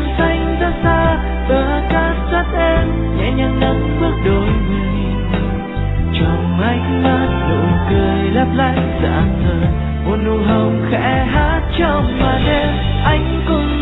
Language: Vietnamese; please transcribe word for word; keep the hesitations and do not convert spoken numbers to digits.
rừng xanh ra xa, bờ cát sát em nhẹ nhàng nắng bước đôi người. Trong ánh mắt nụ cười lấp lánh dạng ngời, một nụ hồng khẽ hát trong màn đêm. Anh cùng